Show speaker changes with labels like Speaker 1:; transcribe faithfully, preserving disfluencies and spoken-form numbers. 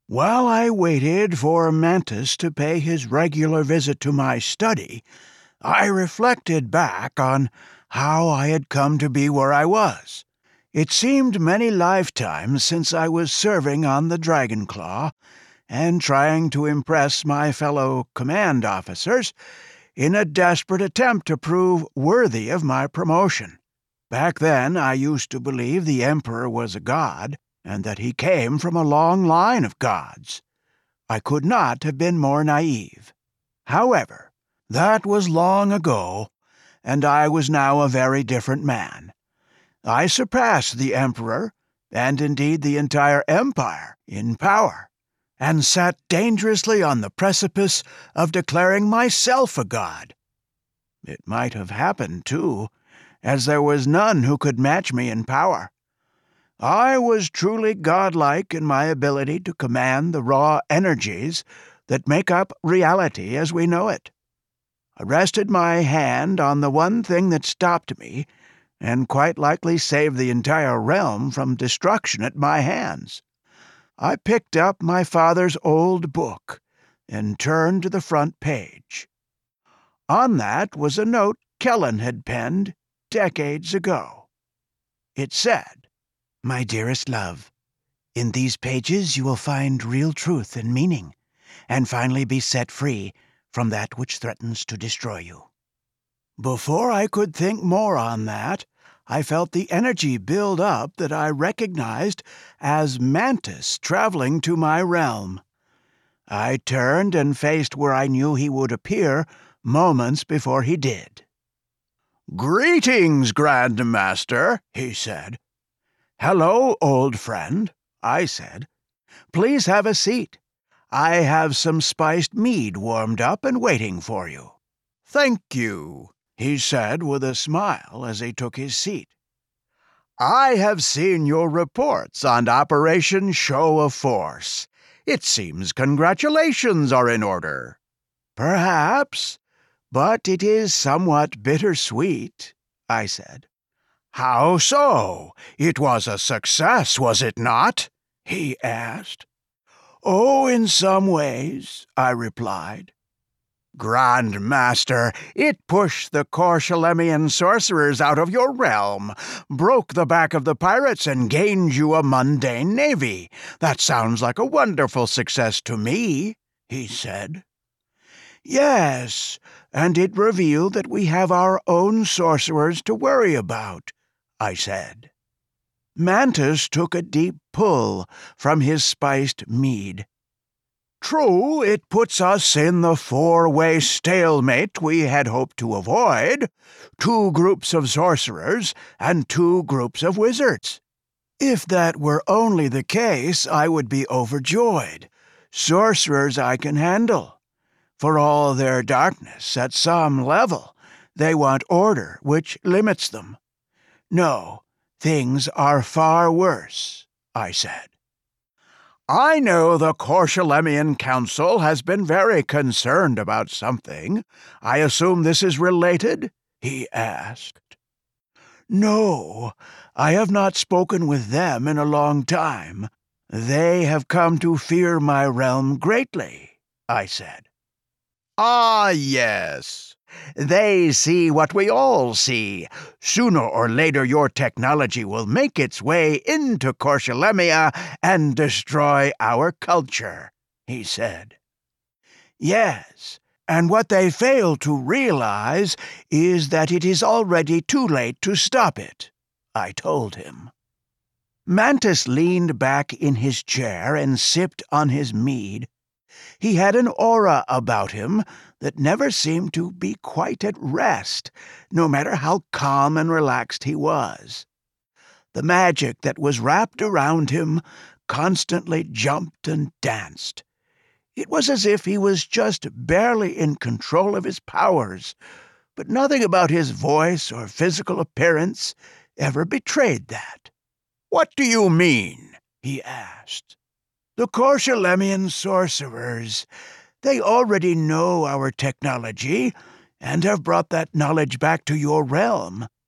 Speaker 1: While I waited for Mantis to pay his regular visit to my study, I reflected back on how I had come to be where I was. It seemed many lifetimes since I was serving on the Dragonclaw and trying to impress my fellow command officers in a desperate attempt to prove worthy of my promotion. Back then, I used to believe the Emperor was a god, and that he came from a long line of gods. I could not have been more naive. However, that was long ago, and I was now a very different man. I surpassed the Emperor, and indeed the entire Empire, in power, and sat dangerously on the precipice of declaring myself a god. It might have happened, too, as there was none who could match me in power. I was truly godlike in my ability to command the raw energies that make up reality as we know it. I rested my hand on the one thing that stopped me, and quite likely saved the entire realm from destruction at my hands. I picked up my father's old book and turned to the front page. On that was a note Kellen had penned decades ago. It said, "My dearest love, in these pages you will find real truth and meaning, and finally be set free from that which threatens to destroy you." Before I could think more on that, I felt the energy build up that I recognized as Mantis traveling to my realm. I turned and faced where I knew he would appear moments before he did. "Greetings, Grandmaster," he said. "Hello, old friend," I said. "Please have a seat. I have some spiced mead warmed up and waiting for you." "Thank you," he said with a smile as he took his seat. "I have seen your reports on Operation Show of Force. It seems congratulations are in order." "Perhaps, but it is somewhat bittersweet," I said. "How so? It was a success, was it not?" he asked. "Oh, in some ways," I replied. "Grandmaster, it pushed the Korshalemian sorcerers out of your realm, broke the back of the pirates, and gained you a mundane navy. That sounds like a wonderful success to me," he said. "Yes, and it revealed that we have our own sorcerers to worry about," I said. Mantis took a deep pull from his spiced mead. "True, it puts us in the four-way stalemate we had hoped to avoid, two groups of sorcerers and two groups of wizards. If that were only the case, I would be overjoyed. Sorcerers I can handle. For all their darkness, at some level, they want order, which limits them. No, things are far worse," I said. "I know the Korshalemian Council has been very concerned about something. I assume this is related?" he asked. "No, I have not spoken with them in a long time. They have come to fear my realm greatly," I said. "Ah, yes. They see what we all see. Sooner or later your technology will make its way into Korshalemia and destroy our culture," he said. "Yes, and what they fail to realize is that it is already too late to stop it," I told him. Mantis leaned back in his chair and sipped on his mead. He had an aura about him that never seemed to be quite at rest, no matter how calm and relaxed he was. The magic that was wrapped around him constantly jumped and danced. It was as if he was just barely in control of his powers, but nothing about his voice or physical appearance ever betrayed that. "What do you mean?" he asked. "The Korshalemian sorcerers, they already know our technology and have brought that knowledge back to your realm,"